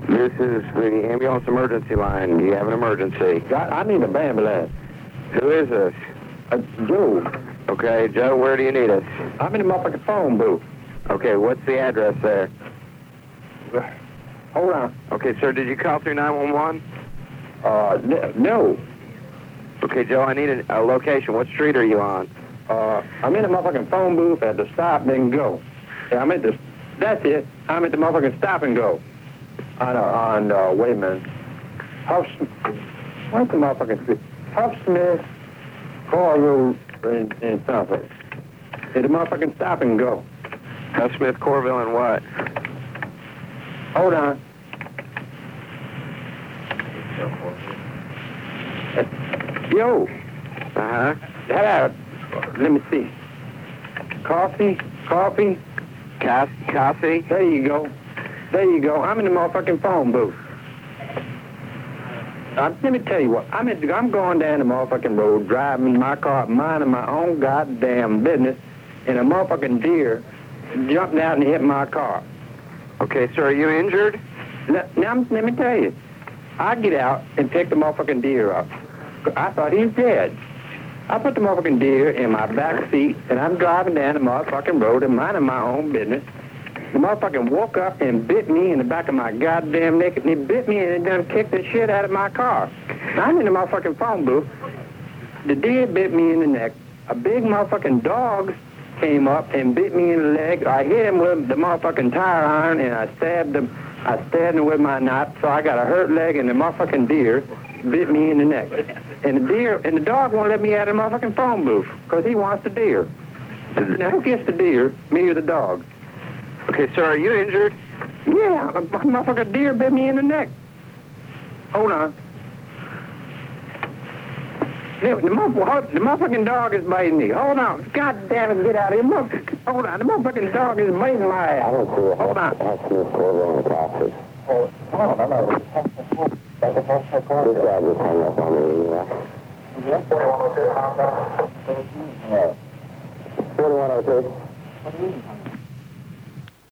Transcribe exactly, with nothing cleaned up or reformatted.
This is the ambulance emergency line. Do you have an emergency? God, I need a ambulance. Who is this? Uh, Joe. Okay, Joe, where do you need us? I'm in the motherfucking phone booth. Okay, what's the address there? Hold on. Okay, sir, did you call through nine one one? Uh, n- no. Okay, Joe, I need a, a location. What street are you on? Uh, I'm in the motherfucking phone booth at the stop and go. Yeah, I'm at the, that's it. I'm at the motherfucking stop and go. On, uh, on, uh, wait a minute. Huff, what's the motherfucking street? Huff Smith, Car Road, in, in something. At the motherfucking stop and go. Huff Smith, Corville, and what? Hold on. Yo. Uh-huh. Hello. Let me see. Coffee? Coffee? Cass- Cassie? There you go. There you go. I'm in the motherfucking phone booth. Uh, let me tell you what. I'm, in, I'm going down the motherfucking road, driving my car, minding my own goddamn business, and a motherfucking deer jumped out and hit my car. Okay, sir, are you injured? Now, now, let me tell you. I get out and pick the motherfucking deer up. I thought he was dead. I put the motherfucking deer in my back seat, and I'm driving down the motherfucking road and minding my own business. The motherfucking woke up and bit me in the back of my goddamn neck, and he bit me and it done kicked the shit out of my car. I'm in the motherfucking phone booth. The deer bit me in the neck. A big motherfucking dog came up and bit me in the leg. I hit him with the motherfucking tire iron, and I stabbed him. I stabbed him with my knife, so I got a hurt leg, and the motherfucking deer bit me in the neck. And the deer, and the dog won't let me out of the motherfucking phone booth, because he wants the deer. Now, who gets the deer, me or the dog? Okay, sir, are you injured? Yeah, a motherfucking deer bit me in the neck. Hold on. The, the, motherfucking, the motherfucking dog is biting me. Hold on. God damn it, get out of here. Mother, hold on. The motherfucking dog is biting my ass. I don't see a Hold on. Huff Smith, Corville, and Cassie. Oh, no, no, no. This guy just hung up on me. Yeah. forty-one oh two.